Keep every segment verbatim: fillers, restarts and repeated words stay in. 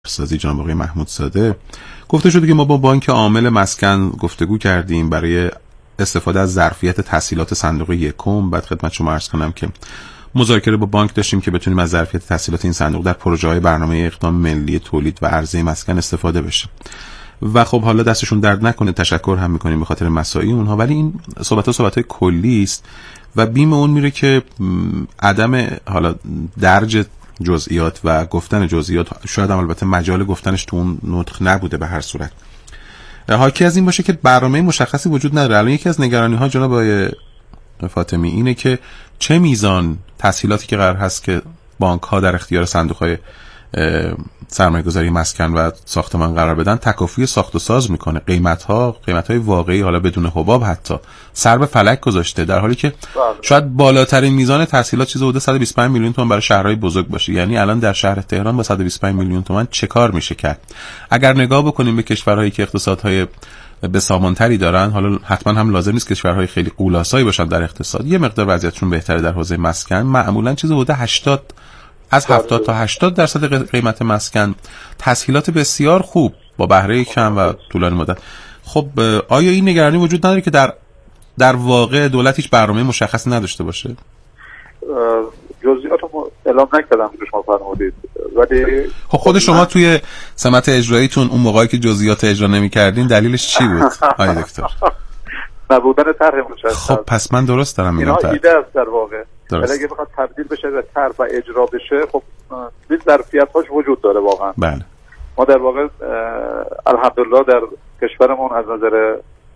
اقتصادی جناب آقای محمود زاده. گفته شده که ما با بانک عامل مسکن گفتگو کردیم برای استفاده از ظرفیت تسهیلات صندوق یکم. بعد خدمت شما عرض کنم که مذاکره با بانک داشتیم که بتونیم از ظرفیت تسهیلات این صندوق در پروژه‌های برنامه اقدام ملی تولید و عرضه مسکن استفاده بشه. و خب حالا دستشون درد نکنه، تشکر هم میکنیم به خاطر مساعی اونها، ولی این صحبت‌ها صحبت‌های کلی است و بیم اون میره که عدم حالا درج جزئیات و گفتن جزئیات، شاید هم البته مجال گفتنش تو اون نطق نبوده به هر صورت، حاکی از این باشه که برنامه مشخصی وجود نداره. الان یکی از نگرانی‌ها جناب آقای فاطمی اینه که چه میزان تسهیلاتی که قرار هست که بانک‌ها در اختیار صندوق‌های سرمایه‌گذاری مسکن و ساختمان قرار بدن تکافی ساخت و ساز میکنه. قیمت‌ها قیمت‌های واقعی حالا بدون حباب حتی سر به فلک گذاشته، در حالی که شاید بالاترین میزان تسهیلات چیز حدود صد و بیست و پنج میلیون تومان برای شهرهای بزرگ باشه. یعنی الان در شهر تهران با صد و بیست و پنج میلیون تومان چه کار میشه کرد؟ اگر نگاه بکنیم به کشورهایی که اقتصادهای بسامانتری دارن، حالا حتما هم لازم نیست کشورهای خیلی قولاسایی باشن در اقتصاد، یه مقدار وضعیتشون بهتره در حوزه مسکن، معمولا چیز حدود هشتاد از هفتاد تا هشتاد درصد قیمت مسکن، تسهیلات بسیار خوب با بهره کم و طولانی مدت. خب آیا این نگرانی وجود نداره که در در واقع دولت هیچ برنامه مشخصی نداشته باشه؟ جزئیات رو اعلام نکردم که شما فرمودید، ولی خب خود شما توی سمت اجراییتون اون موقعی که جزئیات اجرا نمی‌کردین دلیلش چی بود آقای دکتر؟ نبودن طرح مشخص. خب پس من درست دارم میگم. اینا ایده است در واقع. ولی اگه بخواد تبدیل بشه به طرح و اجرا بشه، خب این ظرفیت‌هاش وجود داره واقعا. بله. ما در واقع الحمدلله در کشورمون از نظر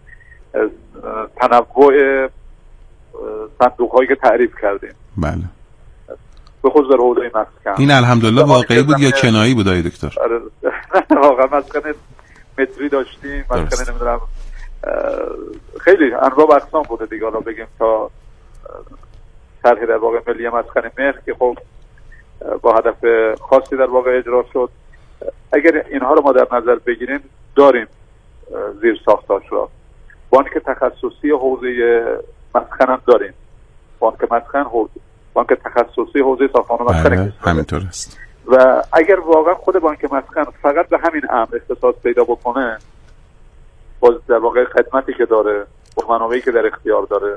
تنوع صندوق‌هایی که تعریف کردیم. بله. به خصوص در حوزه مسکن. این الحمدلله واقعی بود یا کنایی بود آقای دکتر؟ واقعا مسکن متری داشتیم، مسکن نمیدونم خیلی انواع و اقسام بوده دیگه. حالا بگیم تا طرح در واقع ملی مسکن مهر که خب با هدف خاصی در واقع اجرا شد. اگر اینها رو ما در نظر بگیریم، داریم زیر ساختاش را. بانک تخصصی حوزه مسکن هم داریم، بانک مسکن حوزه بانک تخصصی حوزه ساختمان و مسکن همینطور است. و اگر واقعا خود بانک مسکن فقط به همین امر اختصاص پیدا بکنه، با در واقع خدمتی که داره، با منابعی که در اختیار داره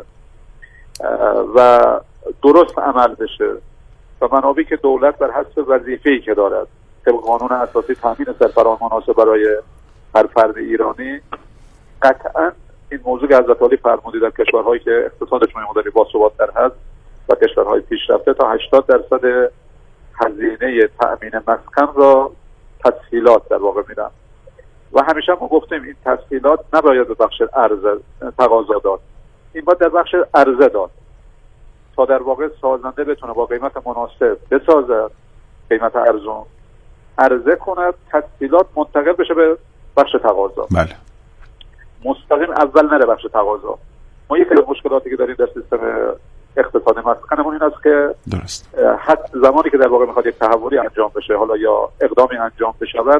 و درست عمل بشه و منابعی که دولت بر حسب وظیفه‌ای که دارد طبق قانون اساسی تامین سرفراز مناسب برای هر فرد ایرانی، قطعا این موضوع که حضرت عالی فرمودید در کشورهایی که اقتصادشون مداری باثبات‌تر هست و کشورهای پیشرفته تا هشتاد درصد هزینه تأمین مسکن را تسهیلات در واقع میدن. و همیشه ما گفتیم این تسهیلات نباید به بخش عرضه تقاضا داد، این باید در بخش عرضه داد تا در واقع سازنده بتونه با قیمت مناسب بسازد، قیمت ارزون عرضه کند، تسهیلات منتقل بشه به بخش تقاضا. بله. مستقیم اول نره بخش تقاضا. ما یکی از مشکلاتی که داریم در سیستم اقتصاد مسکنمون این است که درست حتی زمانی که در واقع میخواد یک تحولی انجام بشه، حالا یا اقدامی انجام بشود،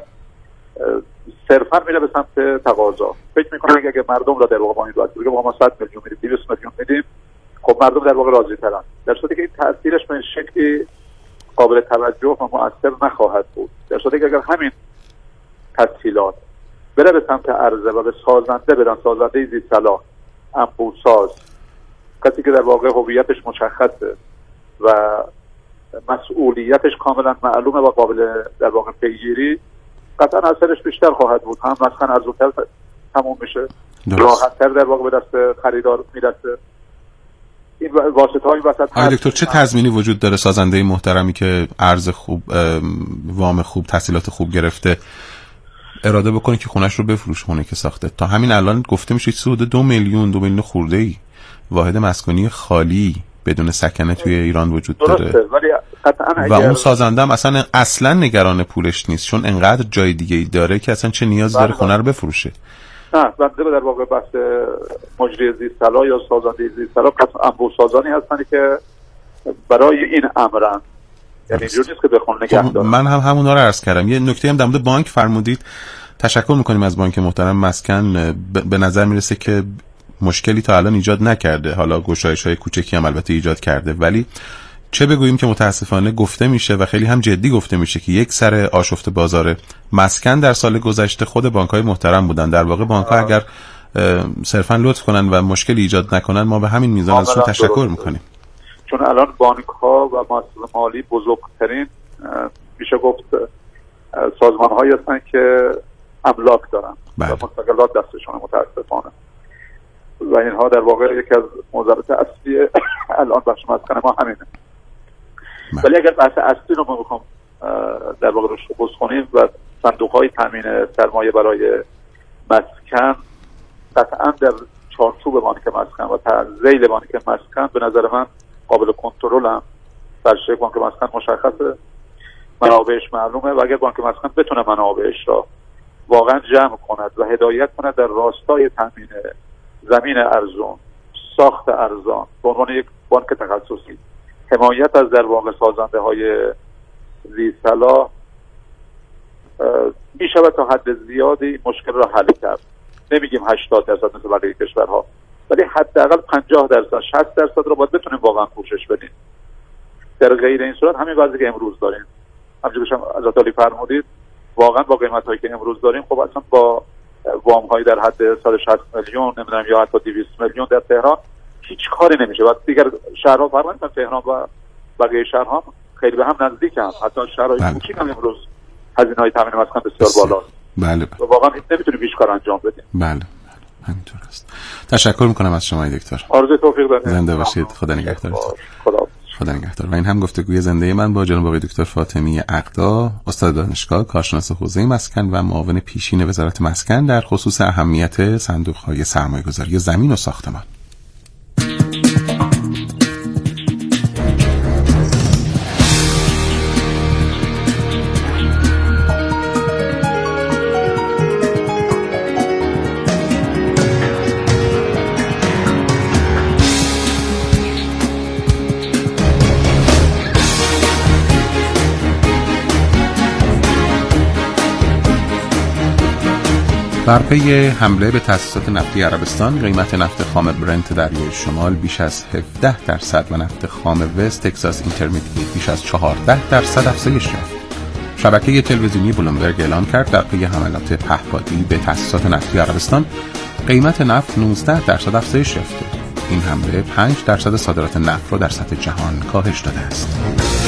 صرفا میره به سمت تقاضا. فکر میکنم اگه مردم را در واقع با این وقت بگه ما صد میلیون میدیم، دویست میلیون میدیم، خب مردم در واقع راضی ترن، در صورتی که این تاثیرش به شکلی قابل توجه و مؤثر نخواهد بود. در صورتی که اگر همین تسهیلات بره به سمت عرضه و به سازنده بدن، سازنده زی صلاح، انبوساز، کسی که در واقع هویتش مشخصه و مسئولیتش کاملا معلومه و قابل در واقع پیگیری، قطعا اثرش بیشتر خواهد بود. هم مسکن ارزونتر تموم میشه، راحت‌تر در واقع به دست خریدار میرسه. این واسطه‌های وسط. آقای دکتر چه تضمینی وجود داره سازنده محترمی که ارز خوب، وام خوب، تسهیلات خوب گرفته اراده بکنه که خونش رو بفروشه، خونه که ساخته؟ تا همین الان گفته میشه حدود دو میلیون دو میلیون خورده ای واحد مسکونی خالی بدون سکنه توی ایران وجود داره. ولی قطعاً و اون سازنده هم اصلا اصلا نگران پولش نیست، چون انقدر جای دیگه ای داره که اصلا چه نیاز داره خونه رو بفروشه. نه، بنده در واقع بحث مجری زیست صلاح یا سازنده زیست صلاح قطعاً انبوسازانی هستن که برای این امرن، یعنی اینجوری نیست که بخون نگه دارن. من هم همونا رو عرض کردم. یه نکته هم در مورد بانک فرمودید، تشکر میکنیم از بانک محترم مسکن. به نظر میرسه که مشکلی تا الان ایجاد نکرده، حالا گشایش‌های کوچکی هم البته ایجاد کرده، ولی چه بگوییم که متاسفانه گفته میشه و خیلی هم جدی گفته میشه که یک سر آشفت بازار مسکن در سال گذشته خود بانک‌های محترم بودن. در واقع بانک‌ها اگر صرفاً لطف کنن و مشکلی ایجاد نکنن ما به همین میزان ازشون تشکر میکنیم. چون الان بانک‌ها و مؤسسات مالی بزرگترین میشه گفت سازمان‌هایی هستن که املاک دارن بله. و مستقلات دستشون متاسفانه و اینها در واقع یکی از موضوعات اصلی الان بخش مسکن ما همینه. بله. ولی اگر بحث اصلی رو ما بخوام در واقع روش فوکوس کنیم و صندوق‌های تامین سرمایه برای مسکن قطعاً در چارچوب بانک مسکن و ذیل بانک مسکن به نظر من قابل کنترل هم سرچه بانک مسکن مشخصه، منابعش معلومه و اگر بانک مسکن بتونه منابعش را واقعا جمع کند و هدایت کند در راستای تامین زمین ارزان، ساخت ارزان به عنوان یک بانک تخصصی، حمایت از در واقع سازنده های ذی صلاح، می شود تا حد زیادی مشکل را حل کرد. نمیگیم هشتاد درصد مثل بقیه کشورها، ولی حداقل پنجاه درصد شصت درصد رو باید بتونیم واقعا پوشش بدیم. در غیر این صورت همین وضعی که امروز داریم، همونجوری که حضرت علی فرمودید، واقعا با قیمتایی که امروز داریم خب اصلا با وام‌های در حد صد و شصت میلیون نمیدونم یا حتی دویست میلیون در تهران هیچ کاری نمیشه. و دیگر شهرها فرق نمی‌کنه، تهران و بقیه شهرها خیلی به هم نزدیک هم، حتی شهرهای کوچیک هم امروز هزینه‌های تامین مسکن بسیار بالاست. بله بله. و واقعا نمیتونیم هیچ کار انجام بدیم. بله همینطور است. تشکر میکنم از شما دکتر. آرزوی توفیق دارم. زنده باشید. خدا نگهدارتون. خدا خدا نگهدار. و این هم گفتگوی زنده من با جناب آقای دکتر فاطمی عقدا، استاد دانشگاه، کارشناس حوزه مسکن و معاون پیشین وزارت مسکن در خصوص اهمیت صندوق‌های سرمایه‌گذاری زمین و ساختمان. بر پی حمله به تأسیسات نفتی عربستان، قیمت نفت خام برنت دریای شمال بیش از هفده درصد و نفت خام وست تگزاس اینترمدییت بیش از چهارده درصد افزایش یافت. شبکه تلویزیونی بلومبرگ اعلام کرد در پی حملات پهپادی به تأسیسات نفتی عربستان، قیمت نفت نوزده درصد افزایش یافته. این حمله پنج درصد صادرات نفت را در سطح جهان کاهش داده است.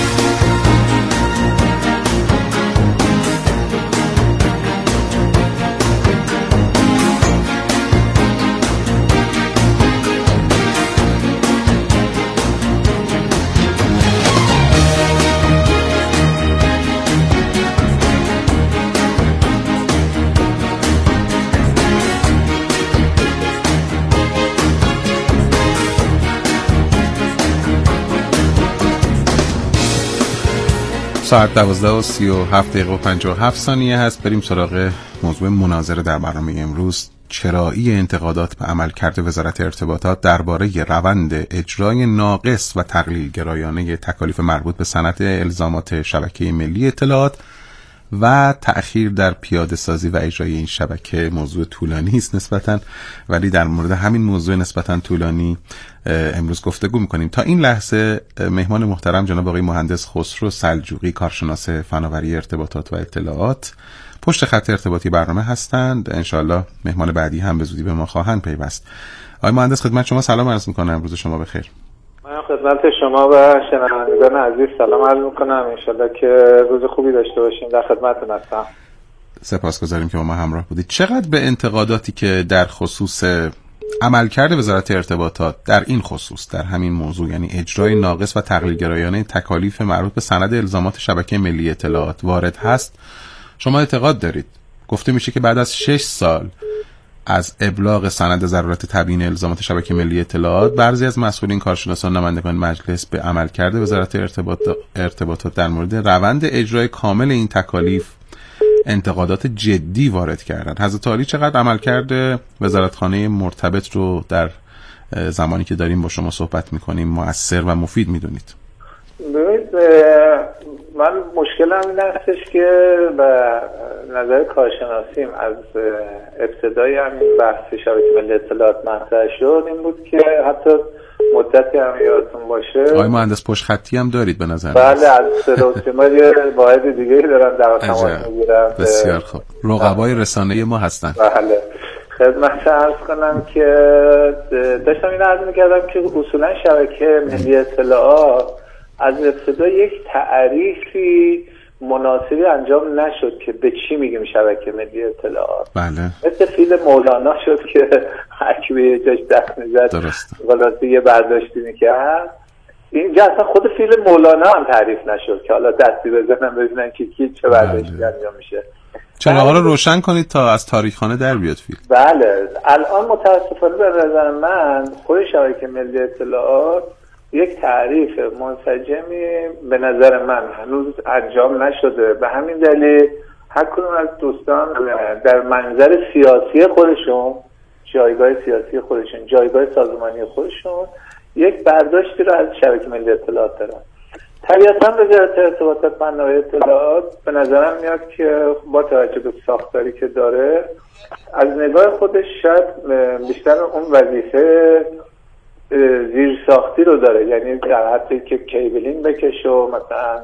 ساعت دوازده و سی و هفت دقیقه و پنجاه و هفت ثانیه هست. بریم سراغ موضوع مناظره در برنامه امروز. چرایی انتقادات به عملکرد وزارت ارتباطات درباره روند اجرای ناقص و تقلیل گرایانه تکالیف مربوط به سند الزامات شبکه ملی اطلاعات و تأخیر در پیاده سازی و اجرای این شبکه موضوع طولانی است نسبتاً، ولی در مورد همین موضوع نسبتاً طولانی امروز گفتگو می‌کنیم. تا این لحظه مهمان محترم جناب آقای مهندس خسرو سلجوقی، کارشناس فناوری ارتباطات و اطلاعات، پشت خط ارتباطی برنامه هستند. انشالله مهمان بعدی هم به زودی به ما خواهند پیوست. آقای مهندس خدمت شما سلام عرض می‌کنم. امروز شما بخیر. من خدمت شما و شنوندگان عزیز سلام عرض می‌کنم. انشالله که روز خوبی داشته باشیم. در خدمتتون هستم. سپاسگزاریم که با ما همراه بودید. چقدر به انتقاداتی که در خصوص عملکرد وزارت ارتباطات در این خصوص، در همین موضوع، یعنی اجرای ناقص و تقلیل گرایانه تکالیف مربوط به سند الزامات شبکه ملی اطلاعات وارد هست، شما اعتقاد دارید؟ گفته میشه که بعد از شش سال از ابلاغ سند ضرورت تبیین الزامات شبکه ملی اطلاعات، بعضی از مسئولین، کارشناسان، نمایندگان مجلس به عملکرد وزارت ارتباطات ارتباطات در مورد روند اجرای کامل این تکالیف انتقادات جدی وارد کردن. حضرت عالی چقدر عملکرد وزارتخانه مرتبط رو در زمانی که داریم با شما صحبت میکنیم مؤثر و مفید میدونید؟ ببینید، من مشکلم این هستش که به نظر کارشناسیم از ابتدای همین بحث شبکه ملی اطلاعات مطرح شد این بود که حتی مدتی هم یادتون باشه. آقای مهندس پشت خطی هم دارید به نظر؟ بله، از صدا و سیما یه واحد دیگه دارم در تماس میگیرم. بسیار خوب، رقبای رسانه ما هستن. بله، خدمت عرض کنم که داشتم این عرض میکردم که اصولا شبکه ملی اطلاعات از ابتدا یک تعریفی مناسبی انجام نشد که به چی میگیم شبکه ملی اطلاعات. بله. مثل فیلم مولانا شد که هرکی به یه جاش دست میزد خلاصه یه برداشتی میکرد. اینجا اصلا خود فیلم مولانا هم تعریف نشد که حالا دستی بزنم ببینن که کی چه برداشتی انجام میشه. چراغا رو روشن کنید تا از تاریخخانه در بیاد فیلم. بله، الان متاسفانه به نظر من خود شبکه ملی اطلاعات یک تعریف منسجمی به نظر من هنوز انجام نشده. به همین دلیل هر کدوم از دوستان در منظر سیاسی خودشون، جایگاه سیاسی خودشون، جایگاه سازمانی خودشون یک برداشتی رو از شبکه ملی اطلاعات دارن. طبیعتاً وزارت ارتباطات و فناوری اطلاعات به نظرم میاد که با توجه به ساختاری که داره از نگاه خودش شاید بیشتر اون وظیفه زیر ساختی رو داره، یعنی در حدی که کیبلینگ بکشه و مثلا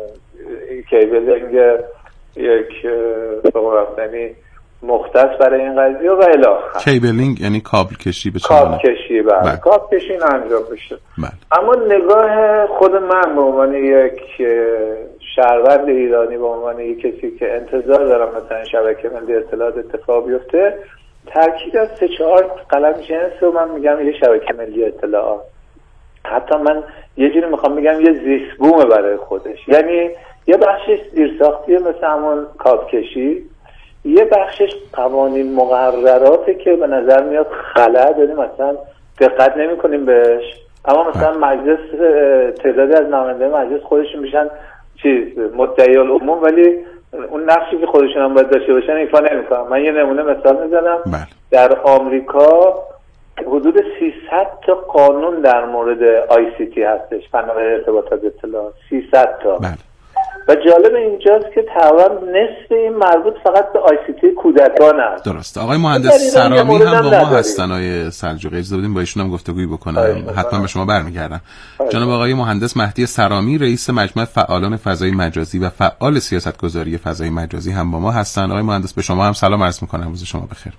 کیبلینگ یک بقیرفتنی مختص برای این قضیه و الاخر. کیبلینگ یعنی کابل کشی به کابل کشی بله. بله. کابل کشی این انجام بشه. بله. اما نگاه خود من به عنوان یک شهروند ایرانی، به عنوان یک کسی که انتظار دارم مثلا شبکه ملی اطلاعات اتفاق بیفته، ترکیب از سه چهار قلم جنس رو من میگم یه شبکه ملی اطلاعات. حتی من یه جوری میخوام بگم یه زیست بومه برای خودش، یعنی یه بخشش زیرساختیه مثل همون کابل کشی، یه بخشش قوانین مقرراته که به نظر میاد خلأ داریم مثلا دقت نمی کنیم بهش، اما مثلا مجلس تعدادی از نماینده مجلس خودشون میشن چیز مدعی العموم، ولی اون نقشی که خودشون هم باید داشته باشن ایفا نمیکنن. من یه نمونه مثال میزنم. در آمریکا حدود سیصد تا قانون در مورد آی سی تی هستش، فناوری ارتباطات اطلاعات، سیصد تا. بله. و جالب اینجاست که تقریبا نصف این مربوط فقط به آی سی تی کودکان است. درست. آقای مهندس سرامی هم با ما هستن. آقای سلجوقی اجازه بدیم با ایشون هم گفتگویی بکنم. حتما به شما برمیگردم. جناب آقای مهندس مهدی سرامی، رئیس مجمع فعالان فضای مجازی و فعال سیاستگذاری فضای مجازی هم با ما هستن. آقای مهندس به شما هم سلام عرض می‌کنم. روز شما بخیر.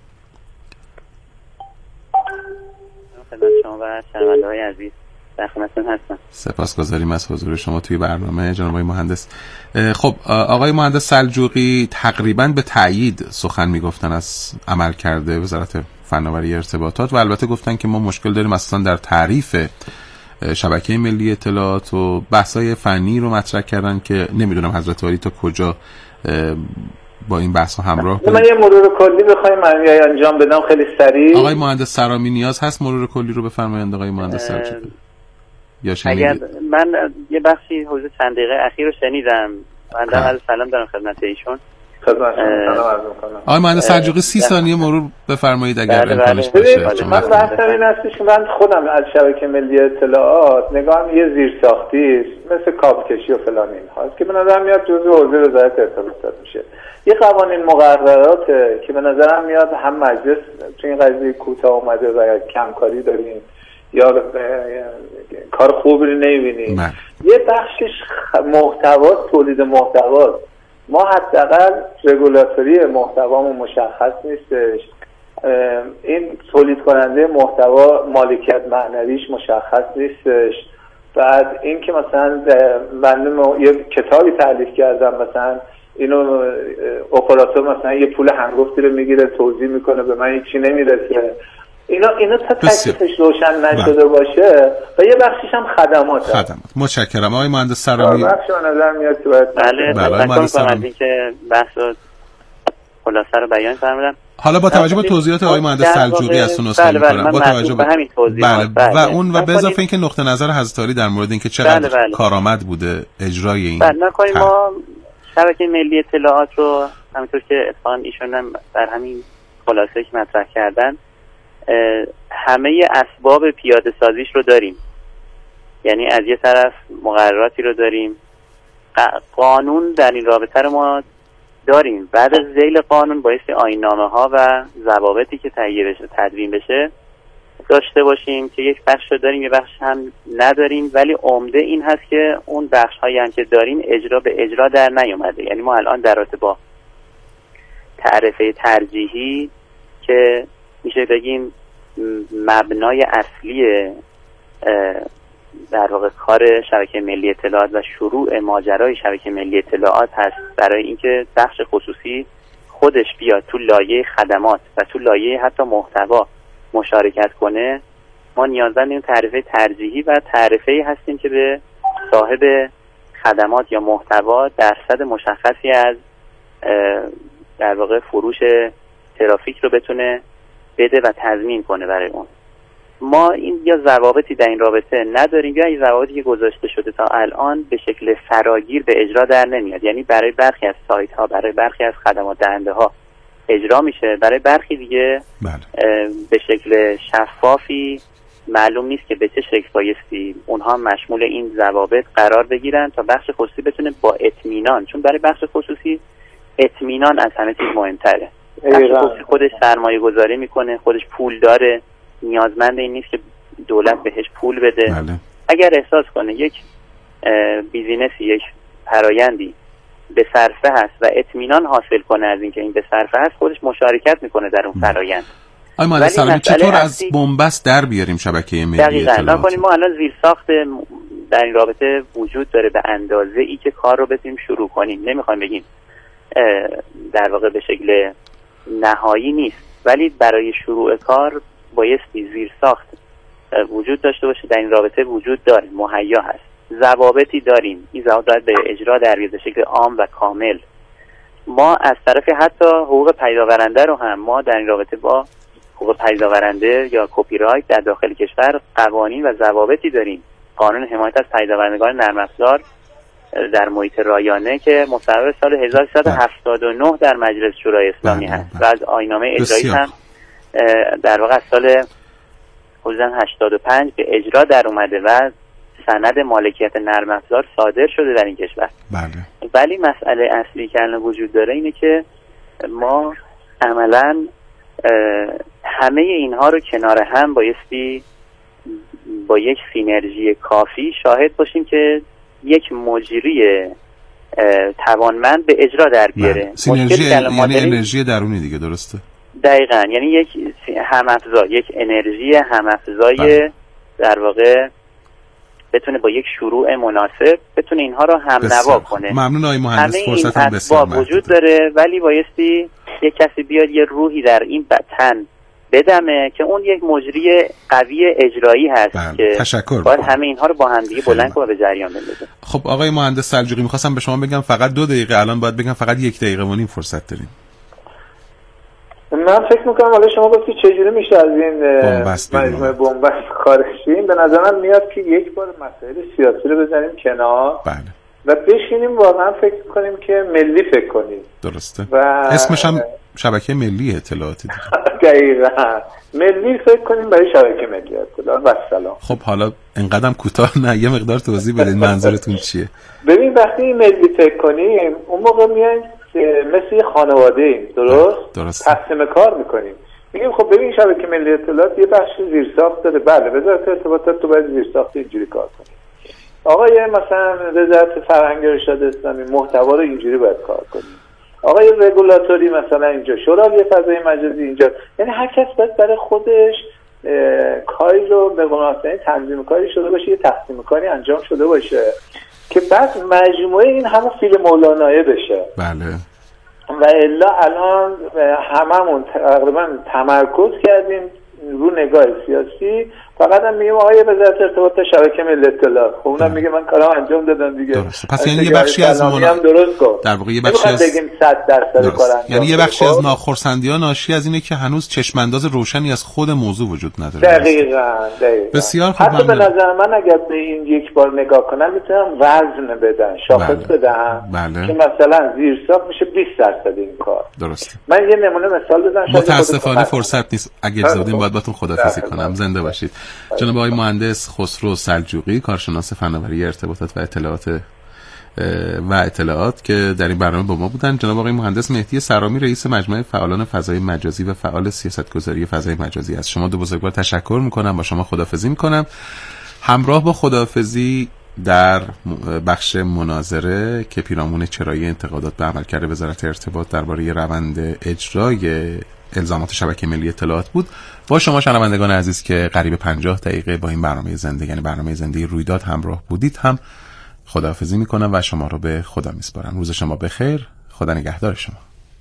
خدمت شما و شنونده‌های عزیز در خدمتتون هستم. سپاسگزاریم از حضور شما توی برنامه جناب آقای مهندس. خب آقای مهندس سلجوقی تقریبا به تأیید سخن میگفتن از عمل کرده وزارت فناوری ارتباطات و البته گفتن که ما مشکل داریم اصلا در تعریف شبکه ملی اطلاعات و بحث‌های فنی رو مطرح کردن که نمیدونم حضرت عالی تا کجا با این بحث همراه بود. من یه مرور کلی بخوایم من انجام بدم خیلی سریع. آقای مهندس سرامی نیاز هست مرور کلی رو بفرمایید آقای مهندس سلجوقی. یا اگر من یه بخشی حدود چند دقیقه اخیر رو شنیدم. من در سلام دارم خدمت ایشون. خدمت سلام عرض می‌کنم. آقای مهندس سلجوقی سی ثانیه مرور بفرمایید اگر امکانش باشه. من بحثم این است که من خودم از شبکه ملی اطلاعات نگاهم یه زیرساختی است مثل کابل کشی و فلان اینهاست که به نظر میاد جزء حوزه وزارت ارتباطات میشه. یه قوانین مقررات که به نظرم میاد هم مجلس تو این قضیه کوتاه اومده و کمکاری داریم یا کار خوبی رو نمی‌بینیم. یه بخشش محتوا، تولید محتوا. ما حداقل رگولاتوری محتوامون مشخص نیستش. این تولید کننده محتوا مالکیت معنویش مشخص نیستش. بعد این که مثلا من یه کتابی تالیف کردم مثلا اینو اپراتور مثلا یه پول هنگفتی رو میگیره توضیح میکنه به من هیچی نمیرسه. اینا اینا تا تکلیفش روشن نشده باشه و یه بخشیش هم خدمات خدمات. متشکرم آقای مهندس سرامی. بخش به نظر میاد که باید بله بله مهندس سرامی که بحث رو خلاصه رو بیان فرمودم. حالا با توجه به توضیحات آقای مهندس سلجوقی از اون نسخه می‌کنم با توجه به همین توضیحات بله و اون و به اضافه اینکه نقطه نظر حضرت عالی در مورد اینکه چقدر بله بله. کارآمد بوده اجرای این بله نکنیم ما شبکه ملی اطلاعات رو همونطور که اتفاقا ایشون هم در همین خلاصه که مطرح کردن همه اسباب پیاده سازیش رو داریم. یعنی از یه طرف مقرراتی رو داریم، قانون در این رابطه رو ما داریم. بعد از ذیل قانون بایستی آیین‌نامه ها و ضوابطی که تهیه بشه تدوین بشه داشته باشیم که یک بخش رو داریم، یه بخش هم نداریم، ولی عمده این هست که اون بخش هایی هم که داریم اجرا به اجرا در نیومده. یعنی ما الان در رابطه با تعرفه ترجیحی که میشه بگیم مبنای اصلی در واقع کار شبکه ملی اطلاعات و شروع ماجرای شبکه ملی اطلاعات هست برای اینکه بخش خصوصی خودش بیاد تو لایه خدمات و تو لایه حتی محتوا مشارکت کنه، ما نیازمند این تعرفه ترجیحی و تعرفه‌ای هستیم که به صاحب خدمات یا محتوا درصد مشخصی از در واقع فروش ترافیک رو بتونه بده و تضمین کنه برای اون. ما این یا ضوابطی در این رابطه نداریم یا این ضوابطی که گذاشته شده تا الان به شکل فراگیر به اجرا در نمیاد. یعنی برای برخی از سایت ها، برای برخی از خدمات دهنده ها اجرا میشه، برای برخی دیگه بله. به شکل شفافی معلوم نیست که به چه شکل بایستی اونها مشمول این ضوابط قرار بگیرن تا بخش خصوصی بتونه با اطمینان، چون برای بخش خصوصی اطمینان از همه چیز مهمتره. بخش خصوصی خودش سرمایه گذاری میکنه، خودش پول داره، نیازمند این نیست که دولت بهش پول بده. بله. اگر احساس کنه یک بیزینسی، یک فرایندی به صرفه هست و اطمینان حاصل کنه از اینکه این به صرفه هست، خودش مشارکت میکنه در اون فرایند. آی مهندس سلامی، چطور از بنبست در بیاریم شبکه ملی اطلاعات؟ دقیقاً. ما الان زیرساخت در این رابطه وجود داره به اندازه ای که کار رو بتونیم شروع کنیم. نمیخوایم بگیم در واقع به شکل نهایی نیست، ولی برای شروع کار بایستی زیرساخت وجود داشته باشه. در این رابطه وجود داره، مهیا هست، ضوابطی داریم. این ضوابط به اجرا در بیاد به شکل عام و کامل. ما از طرف حتی حقوق پیداورنده رو هم ما در این رابطه با حقوق پیداورنده یا کپی رایت در داخل کشور قوانین و ضوابطی داریم. قانون حمایت از پیداورندگان نرم افزار در محیط رایانه که مصوب سال هزار و سیصد و هفتاد و نه در مجلس شورای اسلامی هست و از آیین‌نامه اجرایی هم در واقع از سال هشتاد و پنج به اجرا در اومده و سند مالکیت نرم افزار صادر شده در این کشور. بله. ولی مسئله اصلی که الان وجود داره اینه که ما عملاً همه اینها رو کنار هم بایستی با یک سینرژی کافی شاهد باشیم که یک مجری توانمند به اجرا در بیاره. سینرژی یعنی انرژی درونی دیگه، درسته؟ دقیقاً. یعنی یک هم‌افزا، یک انرژی هم‌افزای در واقع بتونه با یک شروع مناسب بتونه اینها رو هم نوا کنه. ممنون آقای مهندس، فرصتم بسیار وجود داره، ولی بایستی یک کسی بیاد یه روحی در این تن بدمه که اون یک مجری قوی اجرایی هست. بله. که تشکر باید همه اینها رو با هم دیگه بلند کنه به جریان بندازه. خب آقای مهندس سلجوقی، می‌خواستم به شما بگم فقط دو دقیقه، الان باید بگم فقط یک دقیقه و نیم فرصت داریم. من فکر میکنم حالا شما گفتی چجوری میشه از این مجموعه بنبست خارجیم. به نظرم میاد که یک بار مسائل سیاسی رو بزنیم کنار. بله. و بشینیم واقعا فکر کنیم که ملی فکر کنیم. درسته. و اسمش هم شبکه ملی اطلاعات دیگه. دقیقاً. ملی فکر کنیم برای شبکه ملی اطلاعات. و سلام. خب حالا اینقدرم کوتاه نه، یه مقدار توضیح بدید منظورتون چیه؟ ببین وقتی ملی فکر کنیم اون موقع میایم مثل یه خانواده ایم، درست؟ درست. تقسیم کار میکنیم. میگیم خب ببین شبکه ملی اطلاعات یه بخش زیرساخت داره. بله، وزارت ارتباطات تو باید زیرساخت اینجوری کار کنی. آقای مثلا وزارت فرهنگ و ارشاد اسلامی محتوا رو اینجوری باید کار کنی. آقای رگولاتوری مثلا اینجا، شورای فضای مجازی اینجا. یعنی هر کس باید برای خودش کاری رو به مناسبت تنظیم کاری شده باشه، یه تقسیم کاری انجام شده باشه که بعد مجموعه این همون فیلم مولانایه بشه. بله. و الا الان هممون تقریبا تمرکز کردیم رو نگاه سیاسی، فقط هم میگیم آقای وزارت ارتباطات شبکه ملی اطلاعات. خب اونم میگه من کارام انجام دادم دیگه. درسته. پس یعنی یه بخشی از مون درست گفت. در واقع یه بخشی از بگیم صد درصد کار انجام. یعنی یه بخشی از ناخرسندی‌ها ناشی از اینه که هنوز چشم‌انداز روشنی از خود موضوع وجود نداره. دقیقاً. دقیقاً. بسیار خوب. حتی به نظر من اگر به این یک بار نگاه کنم میتونم وزن بدن، شاخص بله. بدم بله. که مثلا زیرساخت میشه بیست درصد این کار. درسته. من یه نمونه مثال بزنم. متاسفانه فرصت نیست. اگه اجازه بدین باید باهاتون خداحافظی کنم. زنده باشید. جناب آقای مهندس خسرو سلجوقی، کارشناس فناوری ارتباطات و اطلاعات و اطلاعات که در این برنامه با ما بودن. جناب آقای مهندس مهدی سرامی، رئیس مجمع فعالان فضای مجازی و فعال سیاستگذاری فضای مجازی. از شما دو بزرگوار تشکر میکنم، با شما خداحافظی میکنم. همراه با خداحافظی در بخش مناظره که پیرامون چرایی انتقادات به عملکرد وزارت ارتباط درباره روند اجرای الزامات شبکه ملی اطلاعات بود، با شما شنوندگان عزیز که قریب پنجاه دقیقه با این برنامه زنده، یعنی برنامه زنده رویداد همراه بودید، هم خداحافظی میکنم و شما رو به خدا میسپارم. روز شما بخیر، خدا نگهدار شما.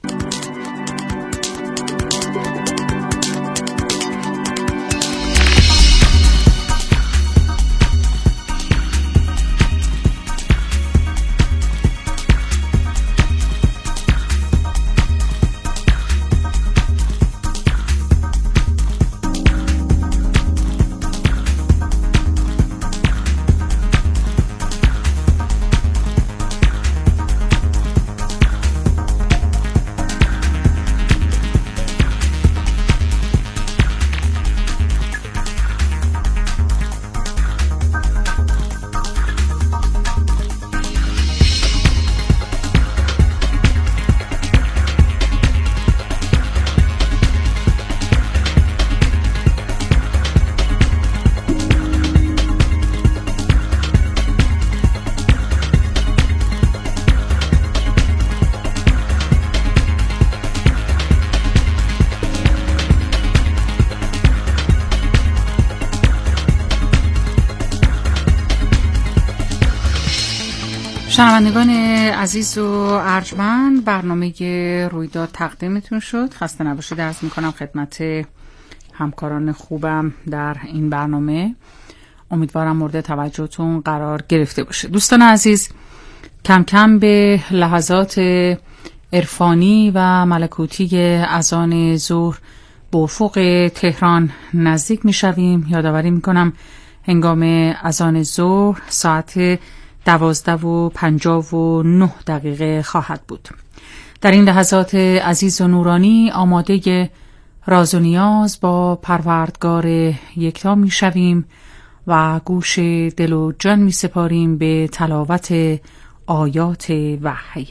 شنوندگان عزیز و ارجمند، برنامه رویداد تقدیمتون شد. خسته نباشید عرض میکنم خدمت همکاران خوبم در این برنامه. امیدوارم مورد توجهتون قرار گرفته باشه. دوستان عزیز، کم کم به لحظات عرفانی و ملکوتی اذان ظهر به افق تهران نزدیک میشویم. یادآوری میکنم هنگام اذان ظهر ساعت دوازده و پنجاه و نه دقیقه خواهد بود. در این لحظات عزیز و نورانی آماده راز و نیاز با پروردگار یکتا می شویم و گوش دل و جان می سپاریم به تلاوت آیات وحی.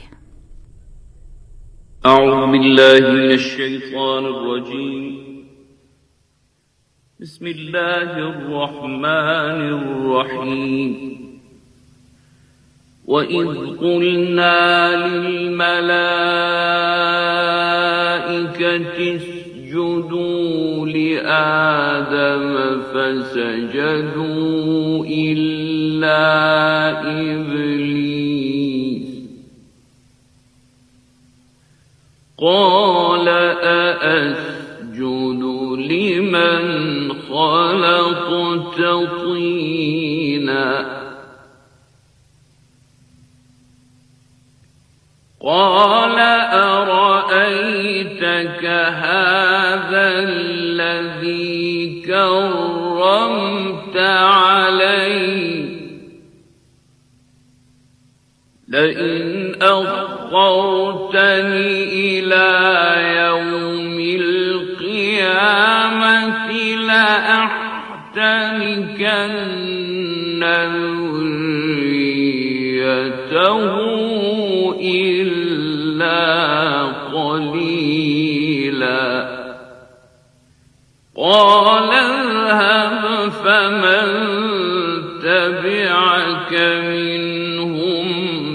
اعوذ بالله من الشیطان الرجیم. بسم الله الرحمن الرحیم. وَإِذْ قُلْنَا لِلْمَلَائِكَةِ اسْجُدُوا لِآدَمَ فَسَجَدُوا إِلَّا إِبْلِيسَ قَالَ أَأَسْجُدُ لِمَنْ خَلَقْتَ طِينًا قال أرأيتك هذا الذي كرمت علي لئن أخرتني إلى يوم القيامة لأحتنكن ذريته إلا قليلا قال اذهب فمن تبعك منهم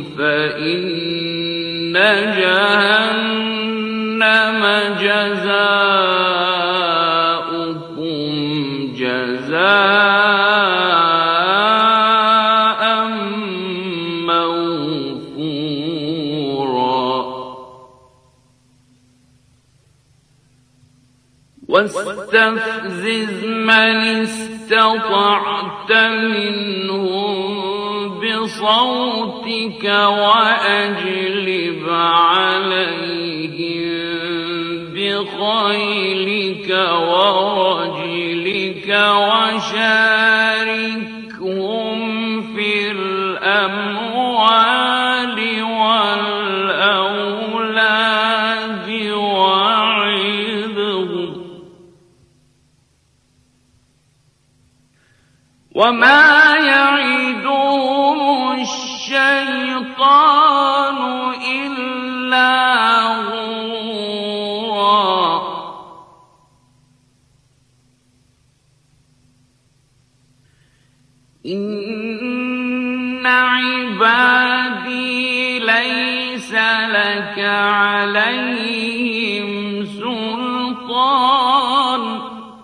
فإن جهنم جزاؤكم جزاء موفورا واستفزز من استطعت منهم بصوتك وأجلب عليهم بخيلك ورجلك وشاركهم في الأموال والأولاد وعظهم وما يعدهم الشيطان عبادي ليس لك عليهم سلطان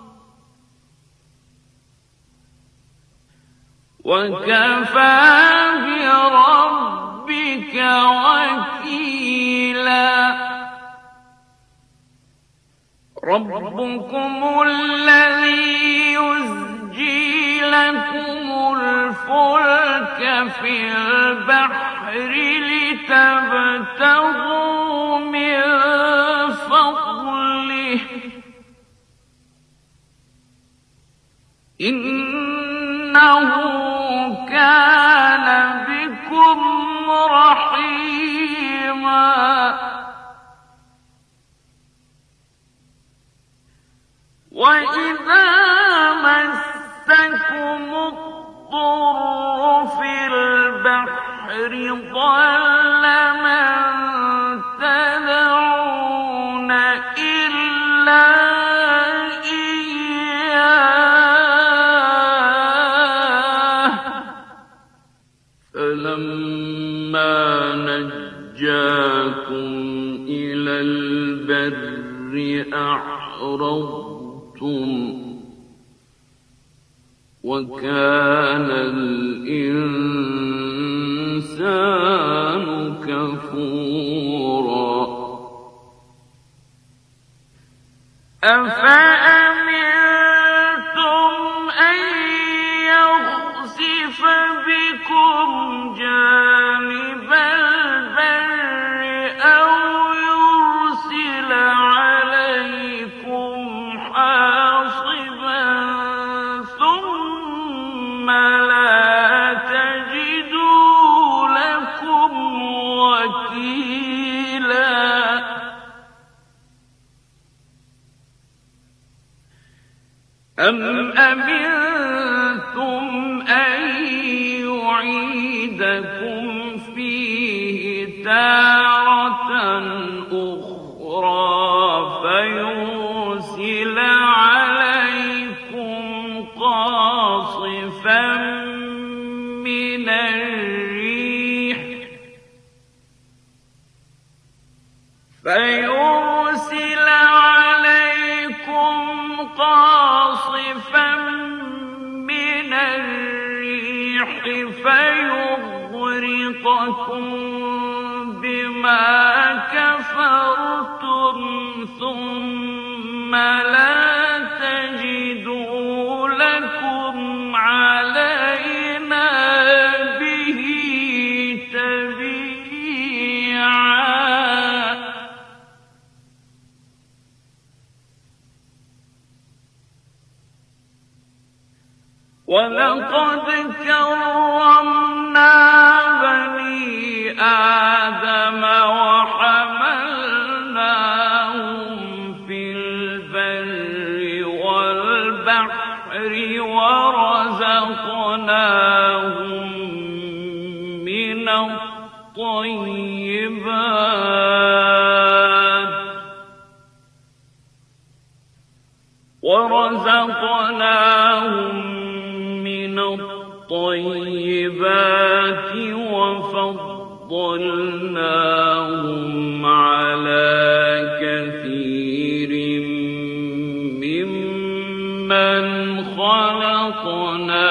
وكفى بربك وكيلا ربكم الذي يزجي لكم الفلك في البحر لتبتغوا من فضله إنه كان بكم رحيما وإذا مسكم الضر في البحر ضل من تدعون إلا إياه فلما نجاكم إلى البر أعرضتم وكان الإنسان كفورا أفأمنتم أن يخسف بكم جانب البر أو يرسل عليكم حاصبا ثم لا تجدوا لكم وكيلا أم أمنتم أن يعيدكم فيه تارة أخرى فيرسل عليكم قاصفا من الريح فيرسل عليكم قاصفا من الريح فيغرقكم بما كفرتم ثم لا تجدوا لكم علينا به تبيعا ولقد كرمنا بني آدم وحملناهم في البر والبحر ورزقناهم من الطيبات ورزقناهم من الطيبات وفضلناهم على كثير ممن خلقنا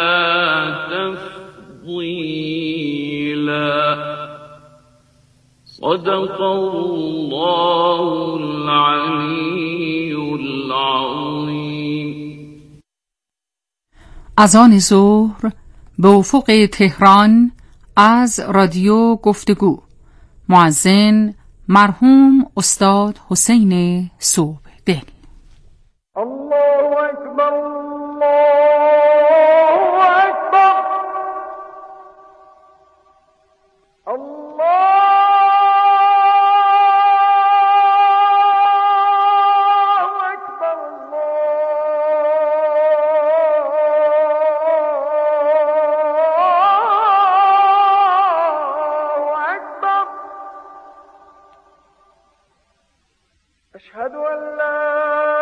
تفضيلا صدق الله العلي العظيم. اذان ظهر به افق تهران از رادیو گفتگو. مؤذن مرحوم استاد حسین صبحدل. الله اکبر الله اکبر الله أشهد أن لا